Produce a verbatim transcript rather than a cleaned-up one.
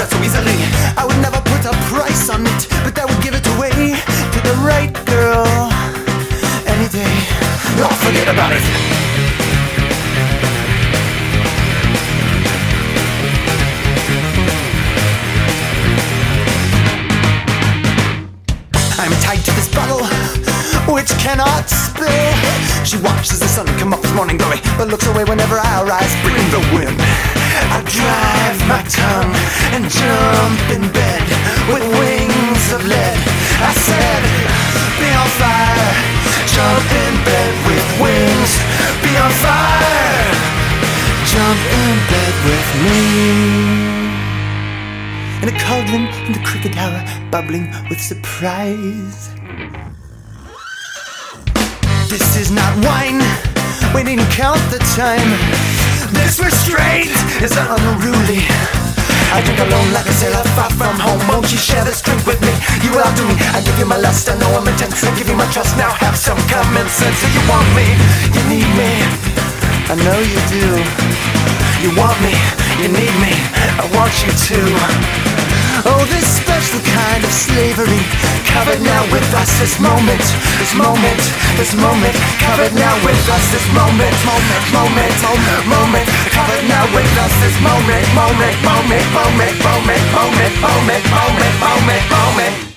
that so easily. I would never put a price on it, but I would give it away to the right girl any day. Oh, forget about it. I'm tied to this bottle, which cannot spill. She watches the sun come up with morning glory, but looks away whenever I arise. Bring the wind. I drive my tongue and jump in bed with wings of lead. I said, be on fire, jump in bed with wings. Be on fire, jump in bed with me. In a cauldron in the cricket hour, bubbling with surprise. This is not wine, we didn't count the time. This restraint is unruly. I drink alone like a sailor far from home. Won't you share this drink with me? You will outdo me. I give you my lust, I know I'm intense. I give you my trust, now have some common sense. So you want me, you need me, I know you do. You want me, you need me, I want you to. Oh, this special kind of slavery, covered now with us. This moment, this moment, this moment, covered now with us. This moment, moment, moment, moment, moment, covered now with us. This moment, moment, moment, moment, moment, moment, moment, moment, moment, moment.